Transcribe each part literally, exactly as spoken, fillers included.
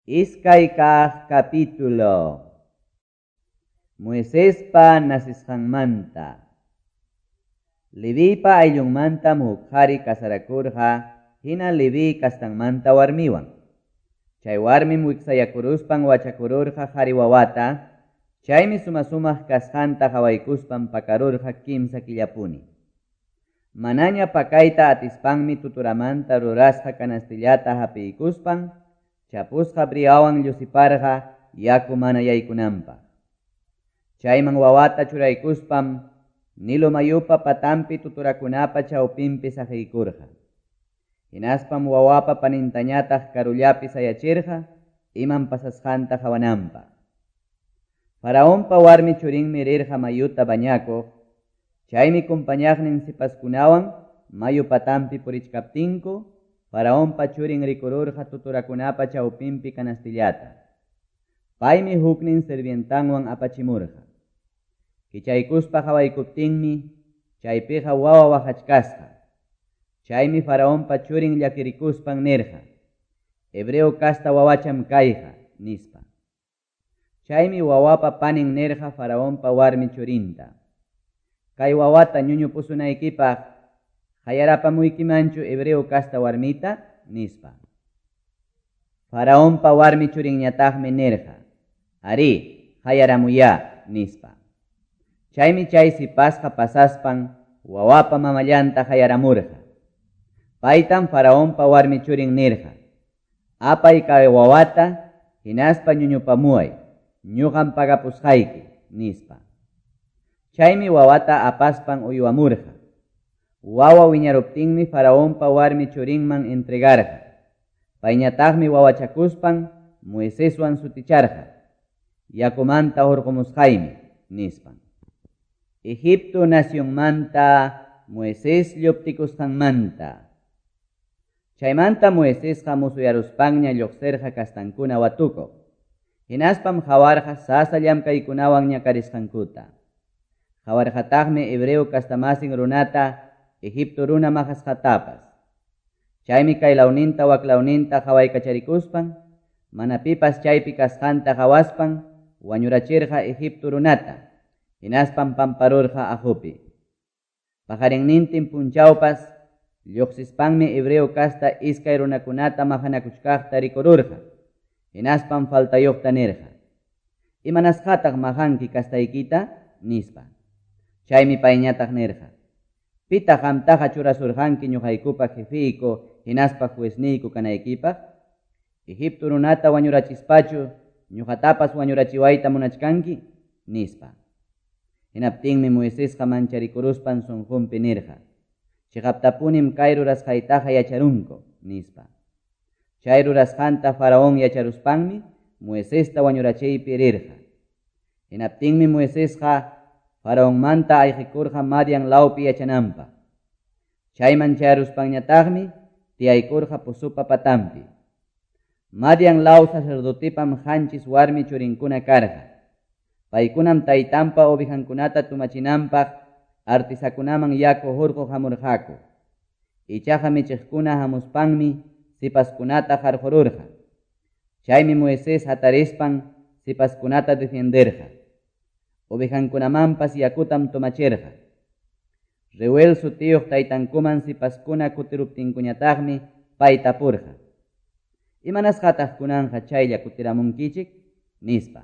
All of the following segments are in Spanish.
Iskayka capítulo. Moiséspa nasisqanmanta. Levipa ayllunmanta muhuqhari kasarakurqa, hina Levi kastanmanta warmiwan. Chay warmim wiksayakuruspan wachakururqa qhari wawata, chaymi suma sumaq kasqanta hawaykuspan pakarurqa kimsa killapuni. Manaña pakayta atispanmi tuturamanta rurasqa kanastillata hapiykuspan, chapusqa briawan llusiparqa yaku mana yaykunanpaq. Chayman wawata churaykuspam Nilo mayupa patampi tuturakunapa chawpinpi saqiykurqa. Hinaspam wawapa panintañataq karullapi sayachirqa iman pasasqanta hawananpaq. Faraonpa warmi churinmi rirqa mayuta bañakuq, chaymi kumpañaqnin sipaskunawan mayu patampi purichkaptinku, Faraonpa churin rikururqa tuturakunapa chawpinpi kanastillata. Paymi huknin sirvientanwan apachimurqa. Kichaykuspa hawaykuptinmi chaypiqa wawa waqachkasqa. Chaymi Faraonpa churin llakirikuspan nirqa, hebreo kasta wawacham kayqa, nispa. Chaymi wawapa panin nirqa Faraonpa warmi churinta, kay wawata ñuñupusunaykipaq hayarapamuykimanchu hebreo kasta warmita, nispa. Faraonpa warmi churinñataqmi nirqa, ari, hayaramuya, nispa. Chaymi chay sipasqa pasaspan wawapa mamallanta hayaramurqa. Paytan Faraonpa warmi churin nirqa, apay kay wawata hinaspa ñuñupamuay, ñuqam pagapusqayki, nispa. Chaymi wawata apaspan uywamurqa. Wawa wiñaruptinmi Faraonpa warmi churinman entregarqa. Payñataqmi wawachakuspan Moiséswan suticharqa, yakumanta hurqumusqaymi, nispa. Egipto nacionmanta Moisés lluptikusqanmanta. Chaymanta Moisésqa musuyaruspanña lluqsirqa kastankuna watukuq. Hinaspam hawarqa sasa llamkaykunawan ñakarisqankuta. Hawarqataqmi hebreo kastamasin runata Egipto runa maqasqatapas. Chaymi kay lawninta wak lawninta hawaykacharikuspan, mana pipas chaypi kasqanta hawaspan wañurachirqa Egipto runata. Hinaspam pamparurqa ahupi. Pajarinnintin punchawpas lluqsispanmi hebreo kasta iskay runakunata mahanakuchkaqta rikururqa. Hinaspam faltayuqta nirqa, imanasqataq mahanki kastaykita, nispa. Chaymi payñataq nirqa, pita qamtaqa churasurqanki ñuqaykupa jefiyku hinaspa juezniyku kanaykipaq? Egipto runata wañurachispachu ñuqatapas wañurachiwayta munachkanki, nispa. Hinaptinmi Moisésqa mancharikuruspan sunqunpi nirqa, chiqaptapunim kay rurasqaytaqa yacharunku, nispa. Chay rurasqanta Faraón yacharuspanmi Moisésta wañurachiypi rirqa. Hinaptinmi Moisésqa Faraonmanta ayqikurqa Madian lawpi yachananpaq. Chayman chayaruspanñataqmi tiyaykurqa pusupa patampi. Madian law sacerdotipam qanchis warmi churinkuna karqa. Paykunam taytanpa ovejankunata tumachinanpaq artisakunaman yaku hurquq hamurqaku. Ichaqa michiqkuna hamuspanmi sipaskunata qarqururqa. Chaymi Moisés hatarispan sipaskunata defenderqa. Ovejankunamanpas yakutam tumachirqa. Reuel sutiyuq taytankuman sipaskuna kutiruptinkuñataqmi pay tapurqa, imanasqataq kunanqa chaylla kutiramunkichik, nispa.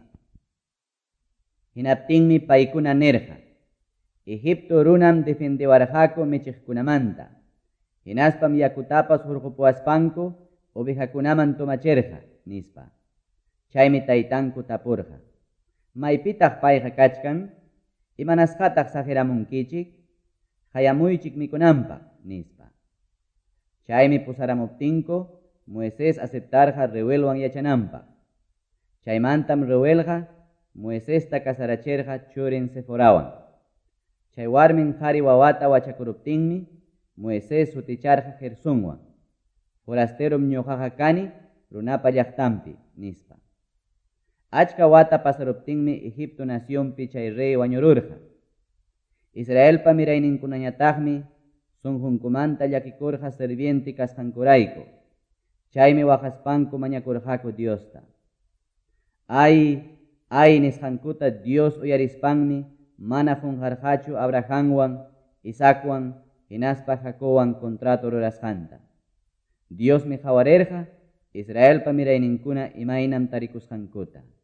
Hinaptinmi paykuna nirqa, Egipto runam defendewarqaku michiqkunamanta. Hinaspam yakutapas hurqupuwaspanku ovejakunaman tumachirqa, nispa. Chaymi taytanku tapurqa, maypitaq payqa kachkan, imanasqataq saqiramunkichik, hayamuychik mikunanpaq, nispa. Chaymi pusaramuptinku Moisés aceptarqa Reuelwan yachananpaq. Chaymantam Reuelqa Moisésta kasarachirqa churin Seforawan. Chay warmin qhari wawata wachakuruptinmi Moisés suticharqa Gersonwan, forasterum ñuqaqa kani runapa llaqtanpi, nispa. Achka wata pasaruptinmi Egipto nacionpi chay rey wañururqa. Israelpa mirayninkunañataqmi sunqunkumanta llakikurqa sirvienti kasqankurayku. Chaymi waqaspanku mañakurqaku Diosta. Ay, ay nisqankuta Dios uyarispanmi mana qunqarqachu Abrahamwan, Isaacwan, hinaspa Jacobwan contrato rurasqanta. Diosmi qawarirqa Israelpa mirayninkuna imaynam tarikusqankuta.